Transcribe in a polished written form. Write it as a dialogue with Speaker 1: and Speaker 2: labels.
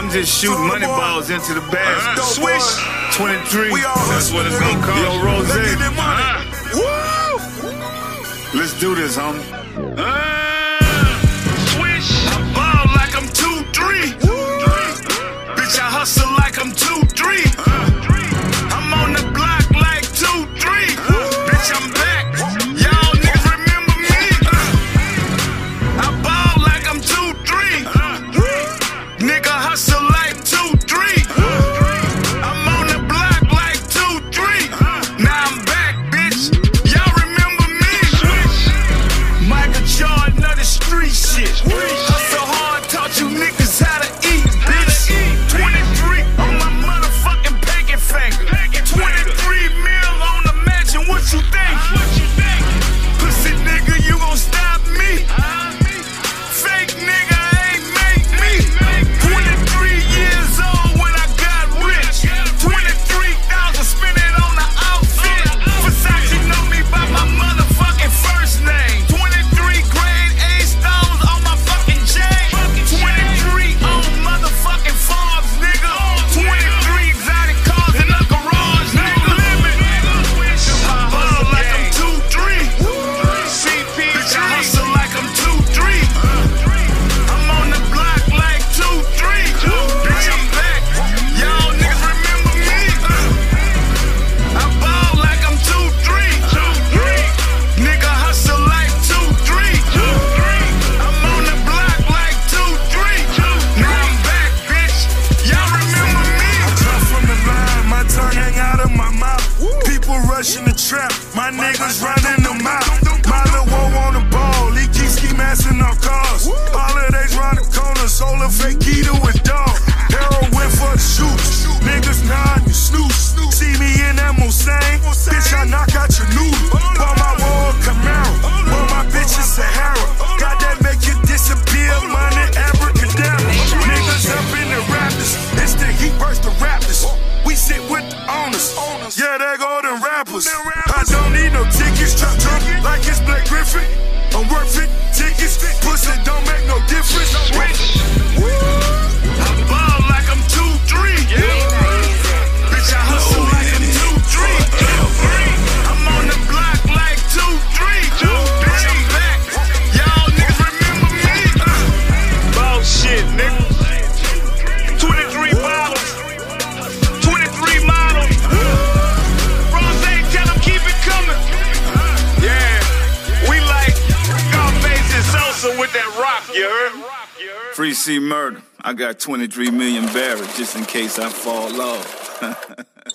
Speaker 1: I'm just shooting money balls into the basket.
Speaker 2: Swish.
Speaker 1: 23.
Speaker 2: That's what it's gonna cost.
Speaker 1: Yo, Rose.
Speaker 2: Woo!
Speaker 1: Let's do this, homie.
Speaker 2: Swish. I ball like I'm 2-3. Bitch, I hustle like I'm 2-3. I'm on the block like 2-3. Bitch, I'm back. Y'all niggas remember me? I ball like I'm 2-3. Nigga hustle like 2-3. I'm on the block like 2-3. Now I'm back, bitch. Y'all remember me? Michael Jordan of the street shit. Hustle hard, taught you niggas how to eat, bitch. 23 on my motherfucking pinky finger. 23 mil on the mansion, what you think? Pussy nigga, you gon' stop me? Fake nigga ain't make me. 23 years old when I got rich. 23,000 spent it on the outfit. Versace know me by my motherfucking first name. 23 grade A stones on my fucking chain. 23 on motherfucking Forbes, nigga. 23 exotic cars in the garage, nigga. I ball like I'm 2-3. Bitch, I hustle like I'm 2-3. I'm on the block like 2-3. Bitch, I'm back. Y'all niggas remember me? I ball like I'm 2-3. Nigga hustle like 2-3. I'm on the block like 2-3. Now I'm back, bitch. Y'all remember me?
Speaker 3: I drop from the line, my tongue hang out of my mouth. People rushing the trap, my niggas running them out. My little woe on the ball, he keep ski masking our cars. Holidays round the corner, solar fake Gita with dog. Heroin for the shoots, niggas nod, you snooze. See me in that Mustang, bitch, I knock out your noodle. Bought my wall Camaro, bought my bitches Sahara. Got that make you disappear, money abracadabra. Niggas up in the Raptors, it's the heat versus the Raptors. We sit with the owners, yeah, they go them rappers. I don't need no tickets, drunk like it's Blake Griffin. I'm worth it, tickets, pussy don't make no difference.
Speaker 2: I ball like I'm 2-3. Bitch, I hustle like I'm 2-3. I'm on the block like 2-3. Bitch, I'm back. Y'all niggas remember me? Ball shit, nigga. 23 bottles. 23 models. Rose, tell them keep it coming. Yeah, we like Scarface and Sosa with that rock, you heard?
Speaker 1: Free C Murder. I got 23 million barrels just in case I fall off.